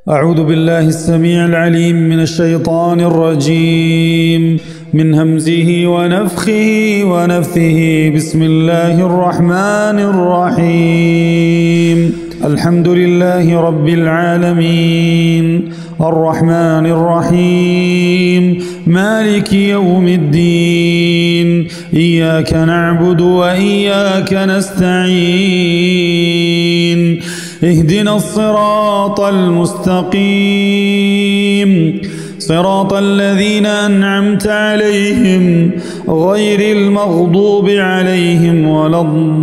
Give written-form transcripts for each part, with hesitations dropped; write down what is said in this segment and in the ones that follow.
أعوذ بالله السميع العليم من الشيطان الرجيم من همزه ونفخه ونفثه. بسم الله الرحمن الرحيم. الحمد لله رب العالمين الرحمن الرحيم مالك يوم الدين. إياك نعبد وإياك نستعين. اهدنا الصراط المستقيم صراط الذين أنعمت عليهم غير المغضوب عليهم ولا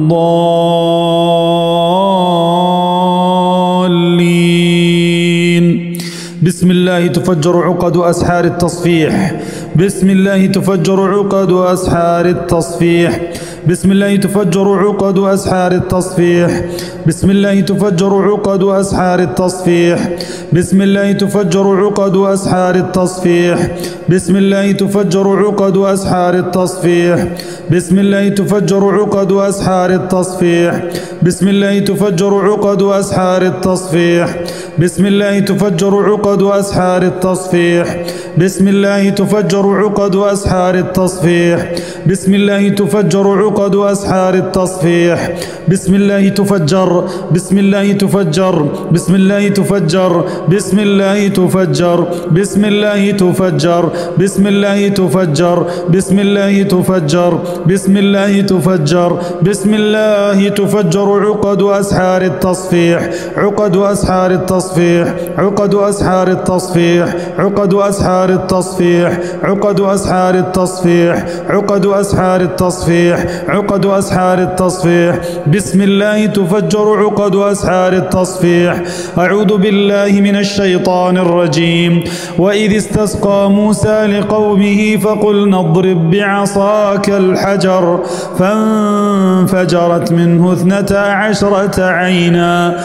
الضالين. بسم الله تفجر عقد أسحار التصفيح. بسم الله تفجر عقد أسحار التصفيح. بسم الله تفجر عقد أسحار التصفيح. بسم الله تفجر عقد أسحار التصفيح. بسم الله تفجر عقد أسحار التصفيح. بسم الله تفجر عقد أسحار التصفيح. بسم الله تفجر عقد أسحار التصفيح. بسم الله تفجر عقد أسحار التصفيح. بسم الله تفجر عقد أسحار التصفيح. بسم الله تفجر عقد أسحار التصفيح. بسم الله تفجر عقد أسحار التصفيح. بسم الله تفجر. بسم الله تفجر. بسم الله تفجر. بسم الله تفجر. بسم الله تفجر. بسم الله تفجر. بسم الله تفجر. بسم الله تفجر. بسم الله تفجر عقد أسحار التصفيح. عقد أسحار التصفيح. عقد أسحار التصفيح. عقد أسحار التصفيح. عقد أسحار التصفيح. عقد أسحار التصفيح. عقد أسحار التصفيح. بسم الله تفجر عقد أسحار التصفيح. أعوذ بالله من الشيطان الرجيم. وإذ استسقى موسى لقومه فقلنا اضرب بعصاك الحجر فانفجرت منه 12 عينا.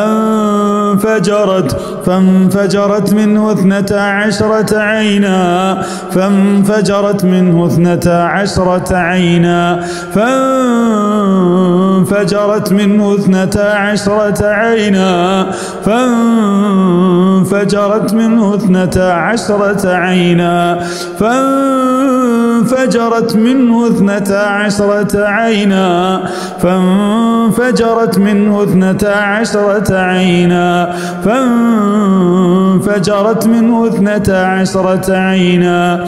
فانفجرت منه 12 عينا. فانفجرت منه 12 عينا. فانفجرت منه 12 عينا. فانفجرت منه 12 عينا. فانفجرت منه 12 عينا. فانفجرت منه 12 عينا. فانفجرت منه 12 عينا.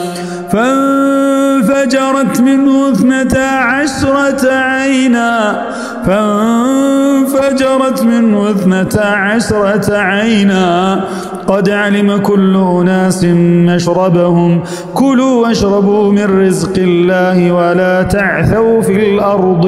فانفجرت منه 12 عينا. فانفجرت منه 12 عينا. قد علم كل أناس مشربهم كلوا واشربوا من رزق الله ولا تعثوا في الأرض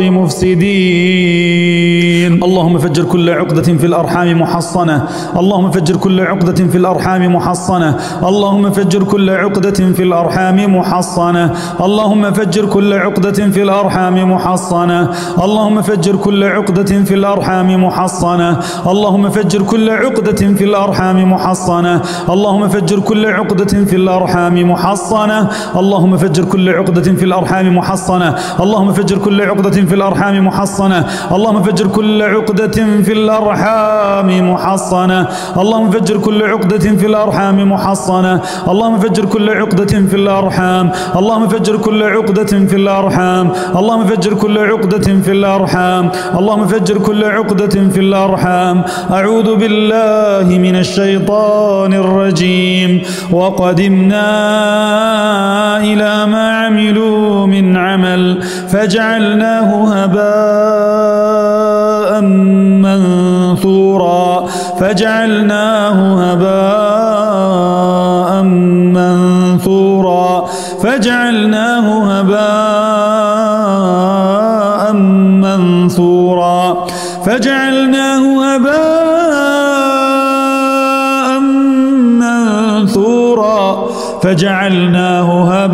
مفسدين. اللهم فجر كل عقدة في الأرحام محصنة. اللهم فجر كل عقدة في الأرحام محصنة. اللهم فجر كل عقدة في الأرحام محصنة. اللهم فجر كل عقدة في الأرحام محصنة. اللهم فجر كل عقدة في الأرحام محصنة. اللهم فجر كل عقدة في الأرحام محصنة. اللهم فجر كل عقدة في الأرحام محصنة. اللهم فجر كل عقدة في الأرحام محصنة. اللهم فجر كل عقدة في الأرحام محصنة. اللهم فجر كل عقدة في الأرحام محصنة. اللهم فجر كل عقدة في الأرحام محصنة. اللهم فجر كل عقدة في الأرحام. اللهم فجر كل عقدة في الأرحام. اللهم فجر كل عقدة في الأرحام. اللهم فجر كل عقدة في الأرحام. أعوذ بالله من الشيطان الرجيم. وقدمنا إلى ما عملوا من عمل فجعلناه هباء منثورا. فجعلناه هباء منثورا. فجعلناه هباء منثورا. فجعلناه هباء منثورا. فجعلناه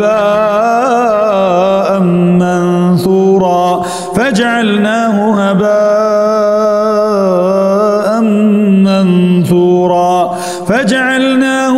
هباء منثورا. فجعلناه هباء منثورا. فجعلناه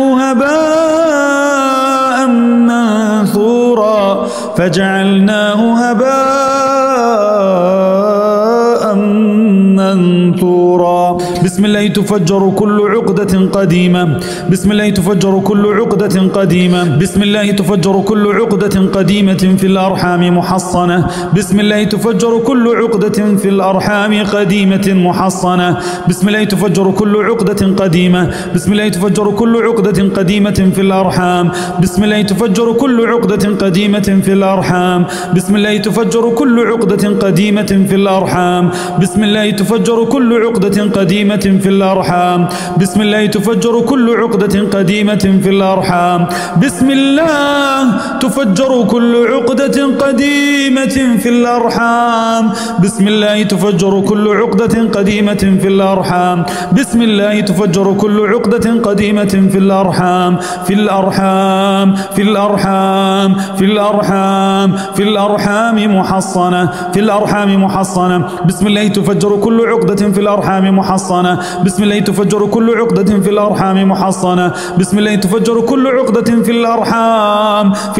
هباء منثورا. فجعلناه هباء منثورا. بسم الله تفجر كل عقدة قديمة بسم الله تفجر كل عقدة قديمة بسم الله تفجر كل عقدة قديمة في الأرحام محصنة بسم الله تفجر كل عقدة في الأرحام قديمة محصنة بسم الله تفجر كل عقدة قديمة بسم الله تفجر كل عقدة قديمة في الأرحام بسم الله تفجر كل عقدة قديمة في الأرحام بسم الله تفجر كل عقدة قديمة في الأرحام بسم الله تفجر كل عقدة قديمة في الأرحام بسم الله تفجر كل عقدة قديمة في الأرحام بسم الله تفجر كل عقدة قديمة في الأرحام بسم الله تفجر كل عقدة قديمة في الأرحام بسم الله تفجر كل عقدة قديمة في الأرحام في الأرحام في الأرحام في الأرحام في الأرحام محصنة في الأرحام محصنة بسم الله تفجر كل عقدة في الأرحام محصنة بسم الله تفجر كل عقدة في الأرحام محصنة بسم الله تفجر كل عقدة في الأرحام في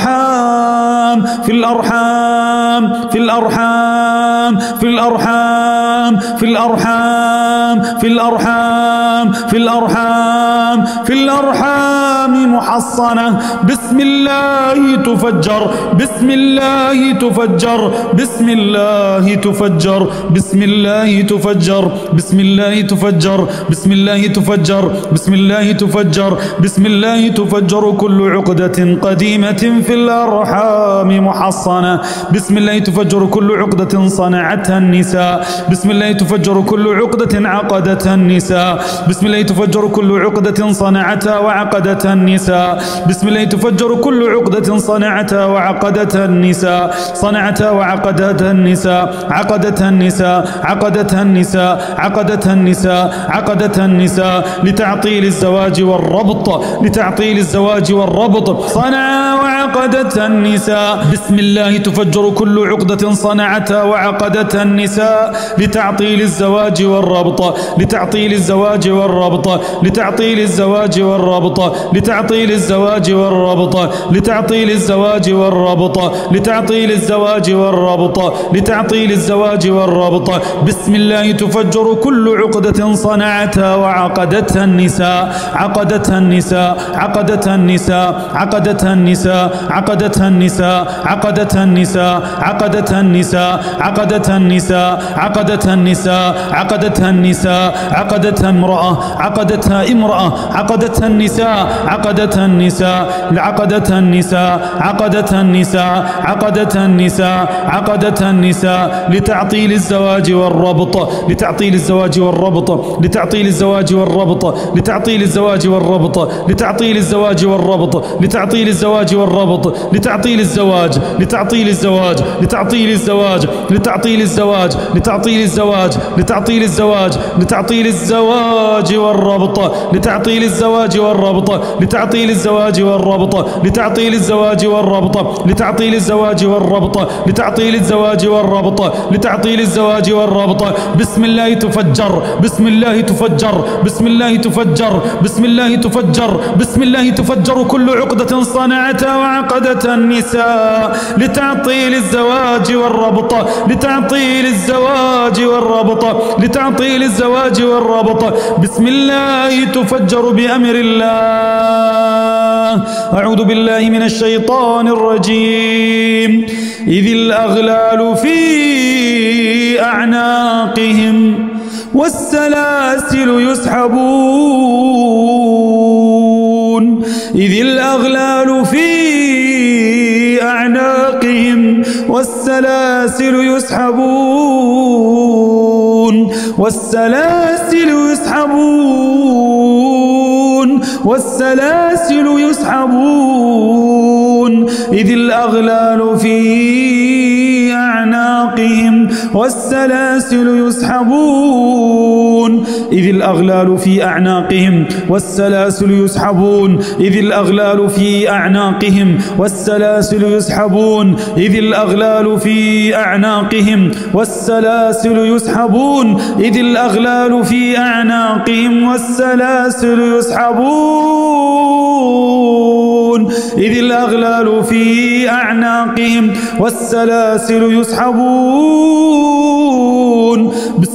الأرحام في الأرحام في الأرحام في الأرحام في الأرحام في الأرحام في الأرحام في الأرحام محصنة بسم الله تفجر بسم الله تفجر بسم الله تفجر بسم الله تفجر بسم الله تفجر بسم الله تفجر بسم الله تفجر بسم الله تفجر كل عقدة قديمة في الأرحام محصنة بسم الله تفجر كل عقدة صنعتها النساء بسم الله تفجر كل عقدة عقدتها النساء بسم الله تفجر كل عقدة صنعتها وعقدتها النساء بسم الله تفجر كل عقدة صنعتها وعقدتها النساء صنعتها وعقدتها النساء عقدتها النساء عقدتها النساء عقدتها النساء عقدتها النساء لتعطيل الزواج والربط لتعطيل الزواج والربط صنعها وعقدتها النساء بسم الله تفجر كل عقدة صنعتها وعقدتها النساء لتعطيل الزواج والربط لتعطيل الزواج والربط لتعطيل الزواج والربط لتعطيل الزواج والربط لتعطيل الزواج والربط لتعطيل الزواج والربط لتعطيل الزواج والربط بسم الله تفجر كل عقدة صنعتها وعقدتها النساء عقدتها النساء عقدتها النساء عقدتها النساء عقدتها النساء عقدتها النساء عقدتها النساء عقدتها النساء عقدتها النساء عقدتها النساء عقدتها امرأة عقدتها امرأة عقدتها النساء عقدتها النساء عقدتها النساء عقدتها النساء عقدتها النساء عقدتها النساء لتعطيل الزواج والربط لتعطيل الزواج والربط لتعطيل الزواج والربط لتعطيل الزواج والربط لتعطيل الزواج والربط لتعطيل الزواج والربط لتعطيل الزواج لتعطيل الزواج لتعطيل الزواج لتعطيل الزواج لتعطيل الزواج لتعطيل الزواج لتعطيل الزواج والربط لتعطيل الزواج والربط لتعطيل الزواج والربط لتعطيل الزواج والربط لتعطيل الزواج والربط لتعطيل الزواج والربط لتعطيل الزواج والربط بسم الله تفجر بسم الله تفجر بسم الله تفجر بسم الله تفجر بسم الله تفجر كل عقدة صنعتها وعقدتها النساء لتعطيل الزواج والربط لتعطيل الزواج والربط لتعطيل الزواج والربط بسم الله تفجر بأمر الله أعوذ بالله من الشيطان الرجيم إذ الأغلال في أعناقهم والسلاسل يسحبون إذ الأغلال في أعناقهم والسلاسل يسحبون والسلاسل يسحبون والسلاسل يسحبون إذ الأغلال في أعناقهم والسلاسل يسحبون إذ الأغلال في أعناقهم والسلاسل يسحبون إذ الأغلال في أعناقهم والسلاسل يسحبون إذ الأغلال في أعناقهم والسلاسل يسحبون إذ الأغلال في أعناقهم والسلاسل يسحبون إذ الأغلال في أعناقهم والسلاسل يسحبون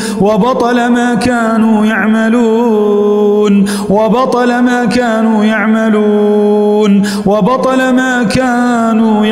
وبطل ما كانوا يعملون وبطل ما كانوا يعملون وبطل ما كانوا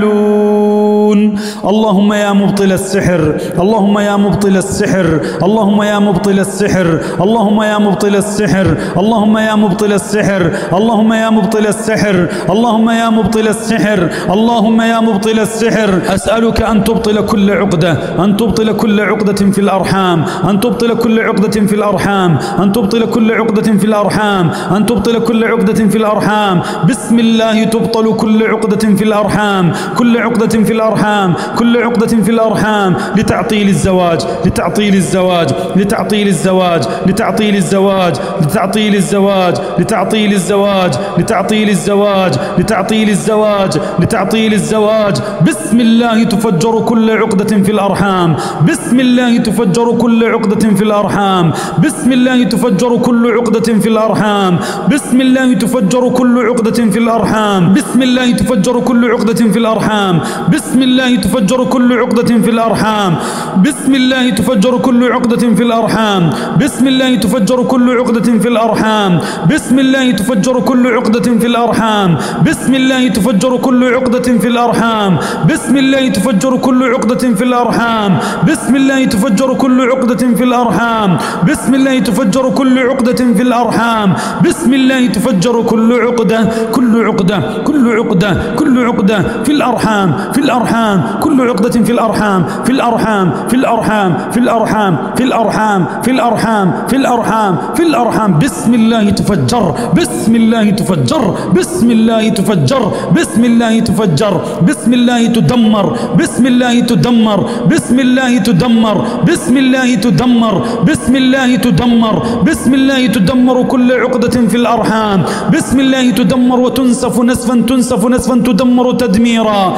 يعملون. اللهم يا مبطل السحر، اللهم يا مبطل السحر، اللهم يا مبطل السحر، اللهم يا مبطل السحر، اللهم يا مبطل السحر، اللهم يا مبطل السحر، اللهم يا مبطل السحر، اللهم يا مبطل السحر، أسألك أن تبطل كل عقدة، أن تبطل كل عقدة في الأرحام، أن تبطل كل عقدة في الأرحام، أن تبطل كل عقدة في الأرحام، أن تبطل كل عقدة في الأرحام. بسم الله تبطل كل عقدة في الأرحام، كل عقدة في الأرحام، كل عقدة في الأرحام، لتعطيل الزواج، لتعطيل الزواج، لتعطيل الزواج، لتعطيل الزواج، لتعطيل الزواج، لتعطيل الزواج، لتعطيل الزواج، لتعطيل الزواج، لتعطيل الزواج. بسم الله تفجر كل عقدة في الأرحام، بسم الله تفجر كل عقدة في الأرحام، بسم الله تفجر كل عقدة في الأرحام، بسم الله تفجر كل عقدة في الأرحام، بسم الله تفجر كل عقدة في الأرحام، بسم الله تفجر كل عقدة في الأرحام، بسم الله تفجر كل عقدة في الأرحام، بسم الله تفجر كل عقدة في الأرحام، بسم الله تفجر كل عقدة في الأرحام، بسم الله تفجر كل عقدة في الأرحام، بسم الله تفجر كل عقدة في الأرحام، بسم الله تفجر كل عقدة في الأرحام، بسم الله تفجر كل عقدة في الأرحام، بسم الله تفجر كل عقدة، كل عقدة، كل عقدة، كل عقدة في الأرحام، في الأرحام، كل عقدة في الأرحام، في الأرحام، في الأرحام، في الأرحام، في الأرحام، في الأرحام، في الأرحام، في الأرحام. بسم الله تفجر، بسم الله تفجر، بسم الله تفجر، بسم الله تفجر، بسم الله تدمر، بسم الله تدمر، بسم الله تدمر، بسم الله تدمر، بسم الله تدمر، بسم الله تدمر كل عقدة في الأرحام، بسم الله تدمر وتنسف نسفا، تنسف نسفا، تدمر تدميرا.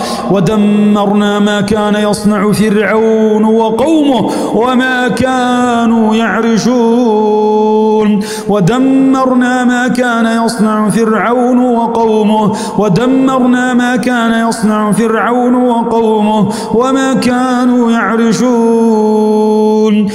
ودمرنا ما كان يصنع فرعون وقومه وما كانوا يعرشون، ودمرنا ما كان يصنع فرعون وقومه، ودمرنا ما كان يصنع فرعون وقومه وما كانوا يعرشون.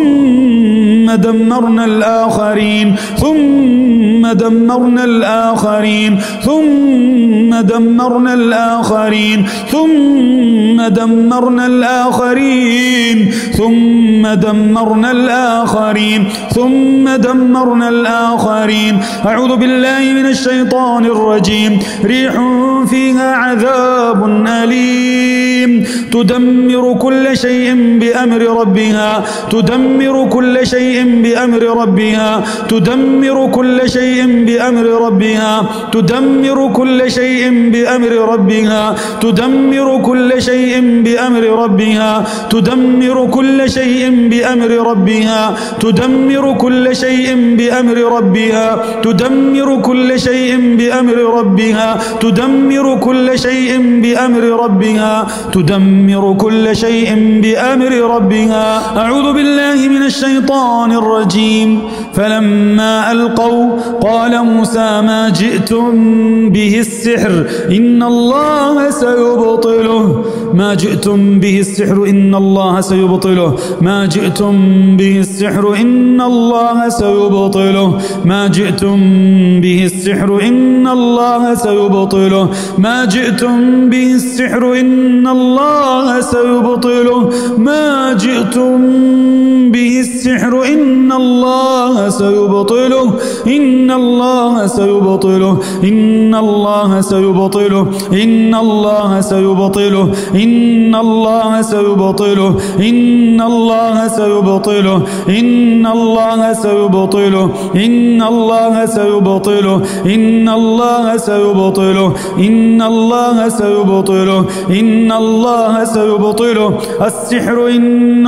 ثم دمرنا الآخرين، ثم دمرنا الآخرين، ثم دمرنا الآخرين، ثم دمرنا الآخرين، ثم دمرنا الآخرين، ثم دمرنا الآخرين. أعوذ بالله من الشيطان الرجيم. ريح فيها عذاب أليم تدمر كل شيء بأمر ربها، تدمر كل شيء بأمر ربها، تدمر كل شيء بأمر ربها، تدمر كل شيء بأمر ربها، تدمر كل شيء بأمر ربها، تدمر كل شيء بأمر ربها، تدمر كل شيء بأمر ربها، تدمر كل شيء بأمر ربها، تدمر كل شيء بأمر ربها، تدمر كل شيء بأمر ربها. أعوذ بالله من الشيطان الرجيم. فلما ألقوا قال موسى ما جئتم به السحر إن الله سيبطله، ما جئتم به السحر إن الله سيبطله، ما جئتم به السحر إن الله سيبطله، ما جئتم به السحر إن الله سيبطله، ما جئتم به السحر إن الله سيبطله، ما جئتم به السحر إن الله سيبطله، إن الله سيبطله، إن الله سيبطله، إن الله سيبطله، إن الله سيبطله، إن الله سيبطله، إن الله سيبطله، إن الله سيبطله، إن الله سيبطله، إن الله سيبطله، إن الله سيبطله. السحر إن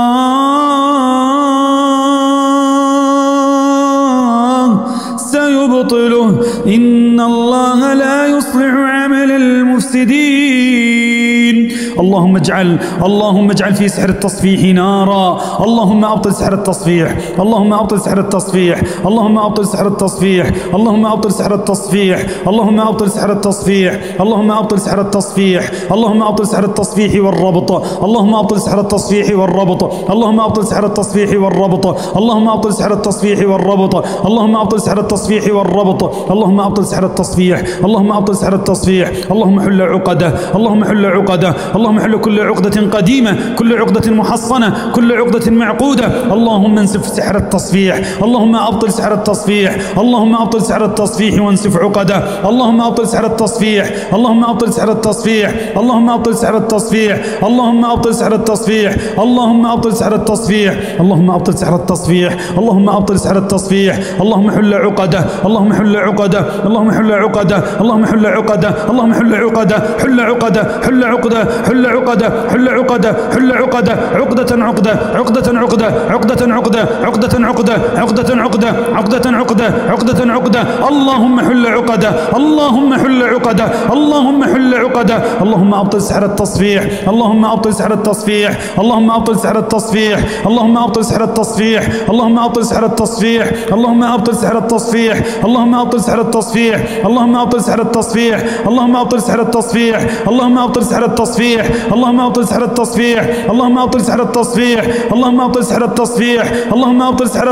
الله سيبطله، إن الله لا يصلح عمل المفسدين. اللهم اجعل في سحر التصفيح نارا. اللهم أبطل سحر التصفيح، اللهم أبطل سحر التصفيح، اللهم أبطل سحر التصفيح، اللهم أبطل سحر التصفيح، اللهم أبطل سحر التصفيح، اللهم أبطل سحر التصفيح، اللهم أبطل سحر التصفيح والربط، اللهم أبطل سحر التصفيح والربط، اللهم أبطل سحر التصفيح والربط، اللهم أبطل سحر التصفيح والربط، اللهم أبطل سحر التصفيح والربط، اللهم أبطل سحر التصفيح، اللهم أبطل سحر التصفيح، اللهم حل عقده، اللهم حل عقده، اللهم حل كل عقدة قديمة، كل عقدة محصنة، كل عقدة معقودة. اللهم انسف سحر التصفيح، اللهم أبطل سحر التصفيح، اللهم أبطل سحر التصفيح وانسف عقده، اللهم أبطل سحر التصفيح، اللهم أبطل سحر التصفيح، اللهم أبطل سحر التصفيح، اللهم أبطل سحر التصفيح، اللهم أبطل سحر التصفيح، اللهم أبطل سحر التصفيح، اللهم أبطل سحر التصفيح، اللهم حل عقده، اللهم حل عقده، اللهم حل عقده، اللهم حل عقده، اللهم حل عقده، حل عقده، حل عقده، حل عقده، حل عقده، حل عقده، عقدة عقدة، عقدة عقدة، عقدة عقدة، عقدة عقدة، عقدة عقدة، عقدة عقدة، عقدة عقدة. اللهم حل عقده، اللهم حل عقده، اللهم حل عقده، اللهم أبطل سحر التصفيح، اللهم أبطل سحر التصفيح، اللهم أبطل سحر التصفيح، اللهم أبطل سحر التصفيح، اللهم أبطل سحر التصفيح، اللهم أبطل سحر التصفيح، اللهم أبطل سحر التصفيح، اللهم أبطل سحر التصفيح، اللهم أبطل سحر التصفيح، اللهم أبطل سحر التصفيح، اللهم أبطل سحر التصفيح، اللهم أبطل سحر التصفيح، اللهم أبطل سحر التصفيح، اللهم أبطل سحر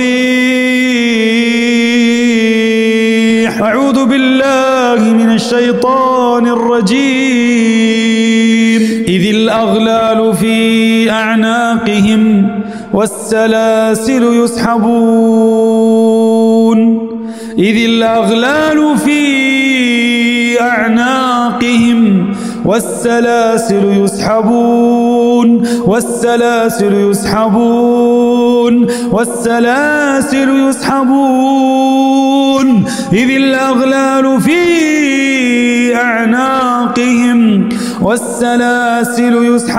التصفيح. أعوذ بالله من الشيطان الرجيم. إذ الأغلال في أعناقهم والسلاسل يسحبون، إذ الأغلال في أعناقهم والسلاسل يسحبون، والسلاسل يسحبون، والسلاسل يسحبون، إذ الأغلال في أعناقهم والسلاسل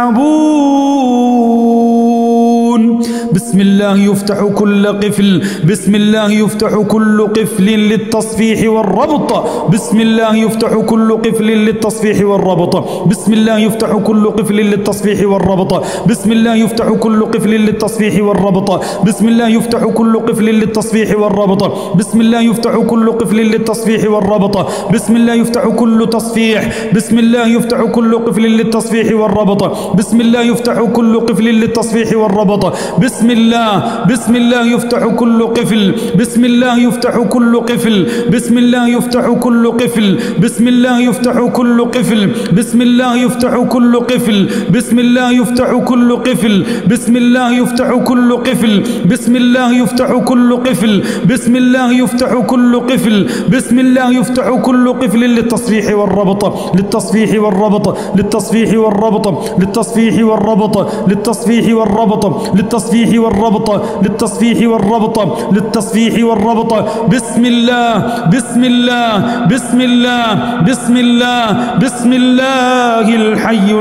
يسحبون. بسم الله يفتح كل قفل، بسم الله يفتح كل قفل للتصفيح والربط، بسم الله يفتح كل قفل للتصفيح والربط، بسم الله يفتح كل قفل للتصفيح والربط، بسم الله يفتح كل قفل للتصفيح والربط، بسم الله يفتح كل قفل للتصفيح والربط، بسم الله يفتح كل قفل للتصفيح والربط، بسم الله يفتح كل تصفيح، بسم الله يفتح كل قفل للتصفيح والربط، بسم الله يفتح كل قفل للتصفيح والربط، بسم الله يفتح كل قفل، بسم الله يفتح كل قفل، بسم الله يفتح كل قفل، بسم الله يفتح كل قفل، بسم الله يفتح كل قفل، بسم الله يفتح كل قفل، بسم الله يفتح كل قفل، بسم الله يفتح كل قفل، بسم الله يفتح كل قفل، بسم الله يفتح كل قفل للتصفيح والربط، للتصفيح والربط، للتصفيح والربط، للتصفيح والربط، للتصفيح والربط، للتصفيح والربط، للتصفيح والربط، للتصفيح والربط. بسم الله بسم الله بسم الله بسم الله بسم الله الحي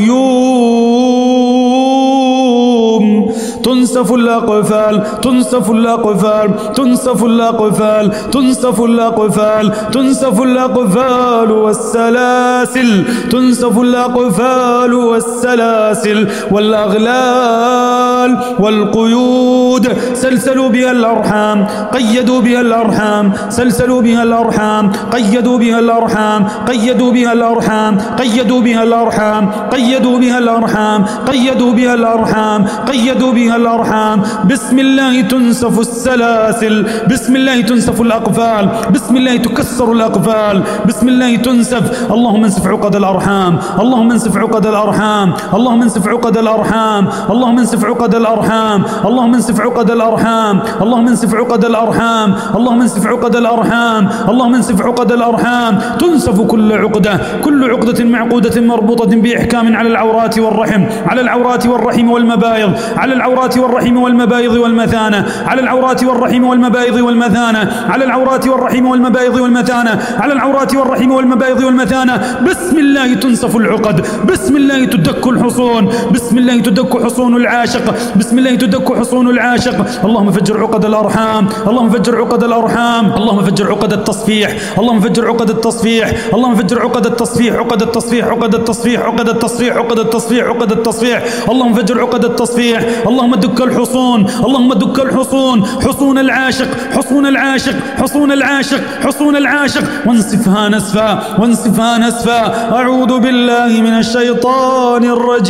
القيوم. تنسف الأقفال، تنسف الأقفال، تنسف الأقفال، تنسف الأقفال، تنسف الأقفال والسلاسل، تنسف الأقفال والسلاسل والأغلال والقيود. سلسلوا بها الأرحام، قيدوا بها الأرحام، سلسلوا بها الأرحام، قيدوا بها الأرحام، قيدوا بها الأرحام، قيدوا بها الأرحام، قيدوا بها الأرحام، قيدوا بها الأرحام، قيدوا بها الأرحام. بسم الله تنسف السلاسل، بسم الله تنسف الأقفال، بسم الله تكسر الأقفال، بسم الله تنسف. اللهم انسف عقد الأرحام، اللهم انسف عقد الأرحام، اللهم انسف عقد الأرحام، اللهم انسف عقد الأرحام، اللهم انسف عقد الأرحام، اللهم انسف عقد الأرحام، اللهم انسف عقد الأرحام، اللهم انسف عقد الأرحام. تنسف كل عقدة، كل عقدة معقودة مربوطة بإحكام على العورات والرحم، على العورات والرحم والمبايض، على العورات العورات والرحم والمبايض والمثانة، على العورات والرحم والمبايض والمثانة، على العورات والرحم والمبايض والمثانة، على العورات والرحم والمبايض والمثانة. بسم الله تنسف العقد، بسم الله تدك الحصون، بسم الله تدك حصون العاشق، بسم الله تدك حصون العاشق. اللهم فجر عقد الأرحام، اللهم فجر عقد الأرحام، اللهم فجر عقد التصفيح، اللهم فجر عقد التصفيح، اللهم فجر عقد التصفيح، عقد التصفيح، عقد التصفيح، عقد التصفيح، عقد التصفيح، عقد التصفيح. اللهم فجر عقد التصفيح. اللهم دك الحصون، اللهم دك الحصون، حصون العاشق، حصون العاشق، حصون العاشق، حصون العاشق، وانسفها نسفا، وانسفها نسفا. أعوذ بالله من الشيطان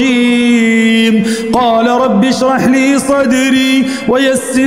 الرجيم. قال رب اشرح لي صدري ويسر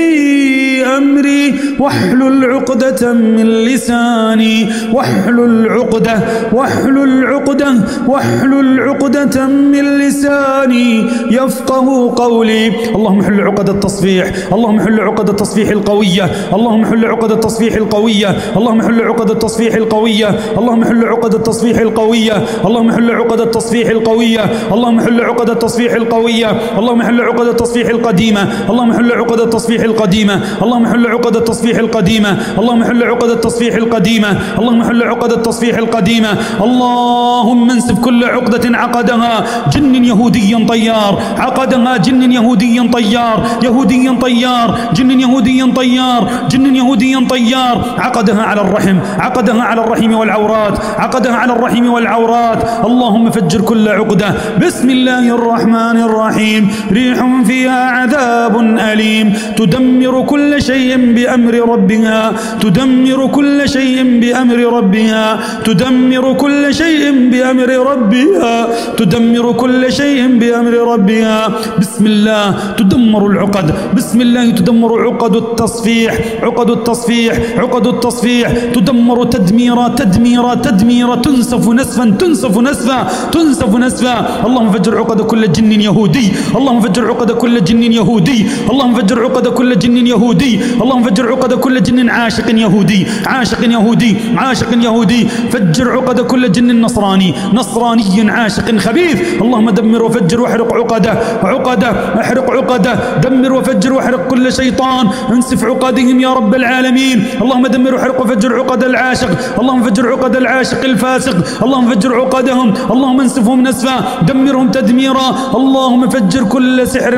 لي أمري واحلل عقدة من لساني، واحلل عقدة، واحلل عقدة، واحلل عقدة من لساني يفقه قولي. اللهم حل عقد التصفيح، اللهم حل عقد التصفيح القوية، اللهم حل عقد التصفيح القوية، اللهم حل عقد التصفيح القوية، اللهم حل عقد التصفيح القوية، اللهم حل عقد التصفيح القوية، اللهم حل عقد التصفيح القوية، اللهم حل عقد التصفيح القديمة، اللهم حل عقد التصفيح القديمة، اللهم حل عقد التصفيح القديمة، اللهم حل عقد التصفيح القديمة، اللهم حل عقد التصفيح القديمة. اللهم انسف كل عقدة عقدها جن يهودي طيار، عقدها جن يهودي طيار، يهودي طيار، جن يهودي طيار، جن يهودي طيار، عقدها على الرحم، عقدها على الرحم والعورات، عقدها على الرحم والعورات. اللهم فجر كل عقدة. بسم الله الرحمن الرحيم. ريح فيها عذاب أليم تدمر كل شيء بأمر ربها، تدمر كل شيء بأمر ربها، تدمر كل شيء بأمر ربها، تدمر كل شيء بأمر ربها. بسم الله تدمر العقد، بسم الله تدمر عقد التصفيح، عقد التصفيح، عقد التصفيح تدمر تدميرا تدميرا تدميرا، تنسف نسفا تنسف نسفا تنسف نسفا. اللهم فجر عقد كل جن يهودي، اللهم فجر عقد كل جن يهودي، اللهم فجر عقد كل جن يهودي، اللهم فجر عقد كل جن عاشق يهودي، عاشق يهودي، عاشق يهودي. فجر عقد كل جن نصراني، نصراني عاشق خبيث. اللهم دمر وفجر واحرق عقده، عقده، احرق عقده، دمر وفجر واحرق كل شيطان، انسف عقدهم يا رب العالمين. اللهم دمر واحرق وفجر عقد العاشق، اللهم فجر عقد العاشق الفاسق، اللهم فجر عقدهم، اللهم انسفهم نسفا، دمرهم تدميرا. اللهم فجر كل سحر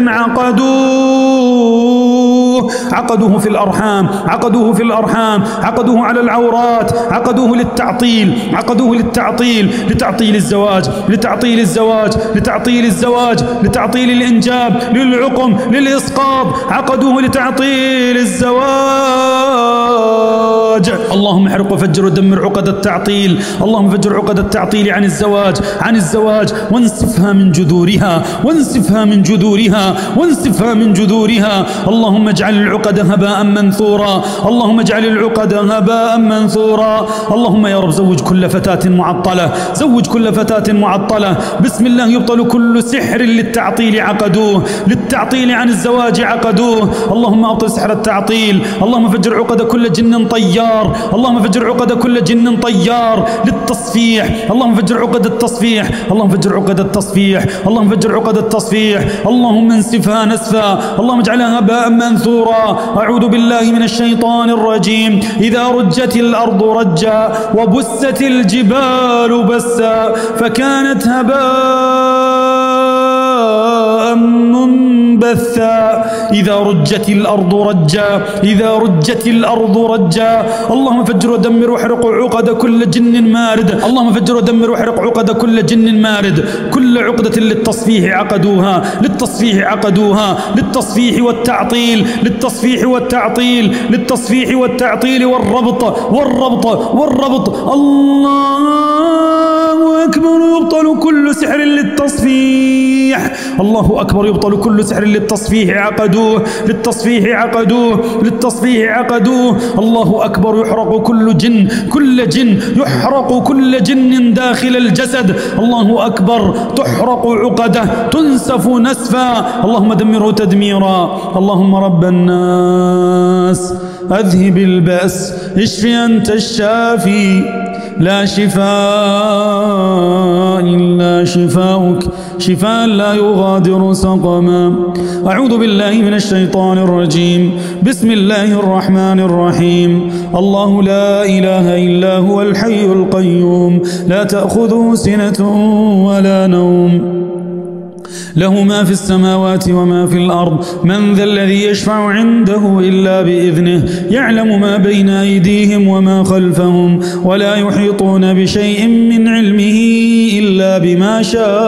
عقدوه في الأرحام، عقدوه في الأرحام، عقدوه على العورات، عقدوه للتعطيل، عقدوه للتعطيل، لتعطيل الزواج، لتعطيل الزواج، لتعطيل الزواج، لتعطيل الإنجاب، للعقم، للإسقاط، عقدوه لتعطيل الزواج. اللهم احرق وفجر ودمر عقد التعطيل، اللهم فجر عقد التعطيل عن الزواج، عن الزواج، وانسفها من جذورها، وانسفها من جذورها، وانسفها من جذورها. اللهم اجعل العقد هباء منثورا، اللهم اجعل العقد هباء منثورا. اللهم يا رب زوج كل فتاة معطلة، زوج كل فتاة معطلة. بسم الله يبطل كل سحر للتعطيل عقدوه، للتعطيل عن الزواج عقدوه. اللهم أبطل سحر التعطيل. اللهم فجر عقد كل جن طيار، اللهم فجر عقد كل جن طيار للتصفيح. اللهم فجر عقد التصفيح، اللهم فجر عقد التصفيح، اللهم فجر عقد التصفيح. اللهم انسفها نسفا، اللهم اجعلها هباء منثورا. أعوذ بالله من الشيطان الرجيم. إذا رجت الأرض رجا وبست الجبال بسا فكانت هباء منبثا. إذا رجت الأرض رجا، إذا رجت الأرض رجا. اللهم فجر ودمر واحرق عقد كل جن مارد، اللهم فجر ودمر واحرق عقد كل جن مارد. كل عقدة للتصفيح عقدوها، للتصفيح عقدوها، للتصفيح والتعطيل، للتصفيح والتعطيل، للتصفيح والتعطيل والربط، والربط، والربط. الله أكبر. يبطل كل سحر للتصفيح، الله أكبر. يبطل كل سحر للتصفيح عقدوه، للتصفيح عقدوه، للتصفيح عقدوه. الله أكبر. يحرق كل جن، كل جن، يحرق كل جن داخل الجسد. الله أكبر. تحرق عقده، تنسف نسفا. اللهم دمره تدميرا. اللهم رب الناس أذهب البأس، اشف أنت الشافي، لا شفاء إلا شفاؤك، شفاء لا يغادر سقما. أعوذ بالله من الشيطان الرجيم. بسم الله الرحمن الرحيم. الله لا إله إلا هو الحي القيوم لا تأخذه سنة ولا نوم له ما في السماوات وما في الأرض من ذا الذي يشفع عنده إلا بإذنه يعلم ما بين أيديهم وما خلفهم ولا يحيطون بشيء من علمه إلا بما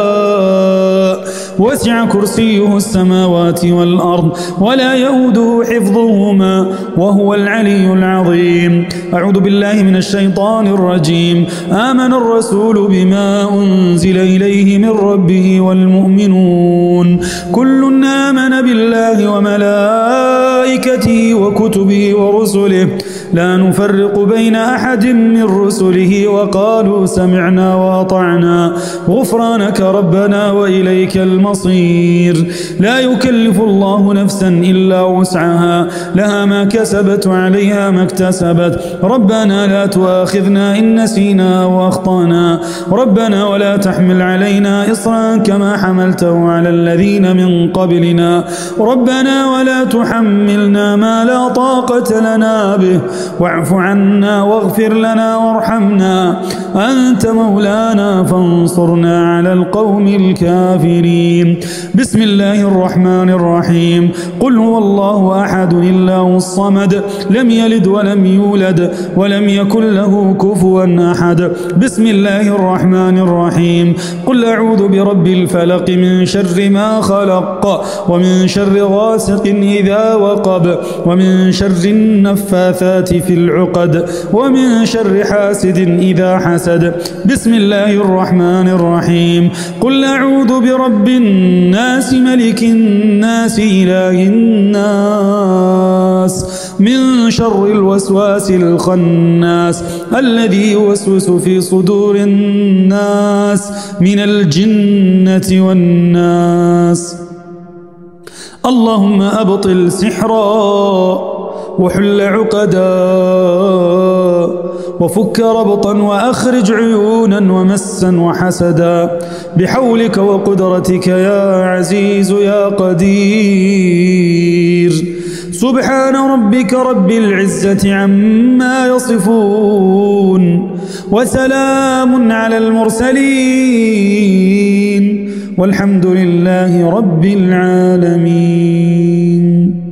شاء وسع كرسيه السماوات والأرض ولا يؤوده حفظهما وهو العلي العظيم. أعوذ بالله من الشيطان الرجيم. آمن الرسول بما أنزل إليه من ربه والمؤمنون كل آمن بالله وملائكته وكتبه ورسله لا نفرق بين أحد من رسله وقالوا سمعنا وأطعنا غفرانك ربنا وإليك المصير. لا يكلف الله نفسا إلا وسعها لها ما كسبت وعليها ما اكتسبت. ربنا لا تؤاخذنا إن نسينا وأخطأنا ربنا ولا تحمل علينا إصرا كما حملته على الذين من قبلنا ربنا ولا تحملنا ما لا طاقة لنا به واعف عنا واغفر لنا وارحمنا أنت مولانا فانصرنا على القوم الكافرين. بسم الله الرحمن الرحيم. قل هو الله أحد الله الصمد لم يلد ولم يولد ولم يكن له كفوا أحد. بسم الله الرحمن الرحيم. قل أعوذ برب الفلق من شر ما خلق ومن شر غاسق إذا وقب ومن شر النفاثات في العقد ومن شر حاسد إذا حسد. بسم الله الرحمن الرحيم. قل أعوذ برب الناس ملك الناس إله الناس من شر الوسواس الخناس الذي يوسوس في صدور الناس من الجنة والناس. اللهم أبطل سحرا وحل عقدا وفك ربطا وأخرج عيونا ومسا وحسدا بحولك وقدرتك يا عزيز يا قدير. سبحان ربك رب العزة عما يصفون وسلام على المرسلين والحمد لله رب العالمين.